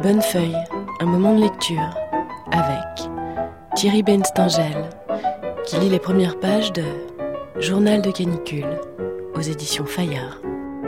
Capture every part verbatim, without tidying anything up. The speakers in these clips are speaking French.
Bonne Feuille, un moment de lecture avec Thierry Benstengel qui lit les premières pages de Journal de canicule aux éditions Fayard.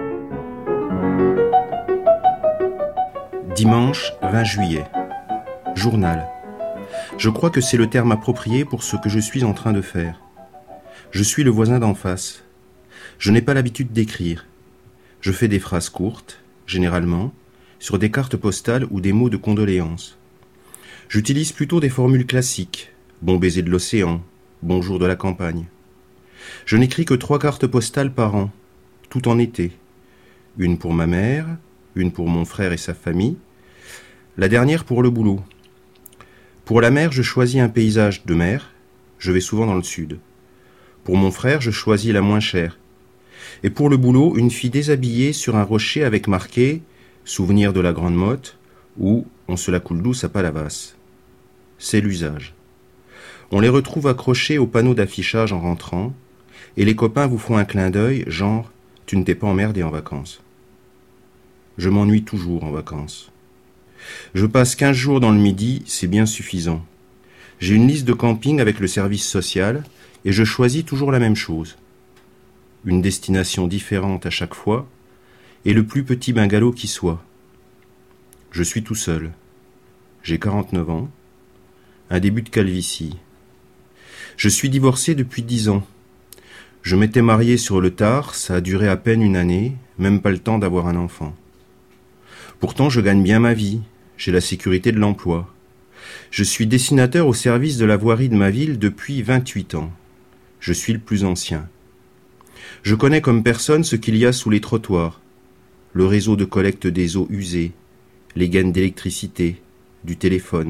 Dimanche vingt juillet. Journal. Je crois que c'est le terme approprié pour ce que je suis en train de faire. Je suis le voisin d'en face. Je n'ai pas l'habitude d'écrire. Je fais des phrases courtes, généralement, sur des cartes postales ou des mots de condoléances. J'utilise plutôt des formules classiques, bon baiser de l'océan, bonjour de la campagne. Je n'écris que trois cartes postales par an, tout en été. Une pour ma mère, une pour mon frère et sa famille, la dernière pour le boulot. Pour la mer, je choisis un paysage de mer, je vais souvent dans le sud. Pour mon frère, je choisis la moins chère. Et pour le boulot, une fille déshabillée sur un rocher avec marqué « Souvenir de la Grande Motte » ou « On se la coule douce à Palavas ». C'est l'usage. On les retrouve accrochés au panneau d'affichage en rentrant, et les copains vous font un clin d'œil, genre « Tu ne t'es pas emmerdé en vacances ». Je m'ennuie toujours en vacances. Je passe quinze jours dans le Midi, c'est bien suffisant. J'ai une liste de camping avec le service social, et je choisis toujours la même chose. Une destination différente à chaque fois, et le plus petit bungalow qui soit. Je suis tout seul. J'ai quarante-neuf ans, un début de calvitie. Je suis divorcé depuis dix ans. Je m'étais marié sur le tard, ça a duré à peine une année, même pas le temps d'avoir un enfant. Pourtant, je gagne bien ma vie, j'ai la sécurité de l'emploi. Je suis dessinateur au service de la voirie de ma ville depuis vingt-huit ans. Je suis le plus ancien. Je connais comme personne ce qu'il y a sous les trottoirs, le réseau de collecte des eaux usées, les gaines d'électricité, du téléphone.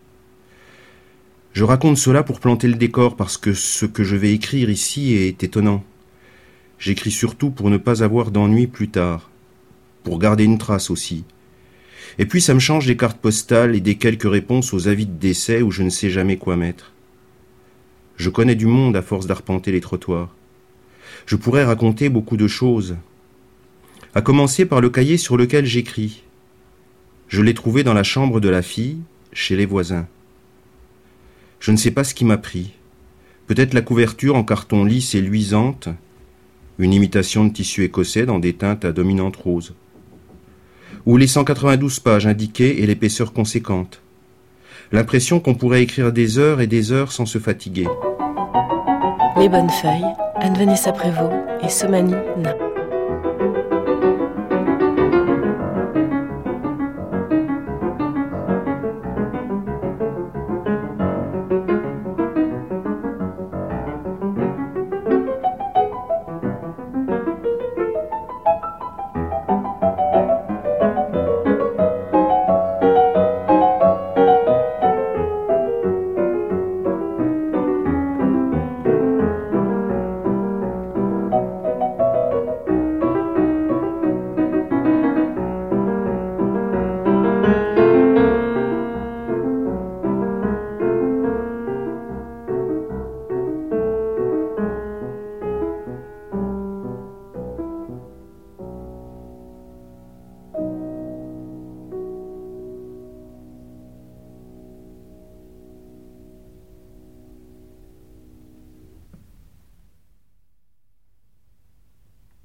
Je raconte cela pour planter le décor parce que ce que je vais écrire ici est étonnant. J'écris surtout pour ne pas avoir d'ennui plus tard, pour garder une trace aussi. Et puis ça me change des cartes postales et des quelques réponses aux avis de décès où je ne sais jamais quoi mettre. Je connais du monde à force d'arpenter les trottoirs. Je pourrais raconter beaucoup de choses, à commencer par le cahier sur lequel j'écris. Je l'ai trouvé dans la chambre de la fille, chez les voisins. Je ne sais pas ce qui m'a pris. Peut-être la couverture en carton lisse et luisante, une imitation de tissu écossais dans des teintes à dominante rose. Ou les cent quatre-vingt-douze pages indiquées et l'épaisseur conséquente. L'impression qu'on pourrait écrire des heures et des heures sans se fatiguer. Les Bonnes Feuilles, Anne-Vanessa Prévost et Somani Na.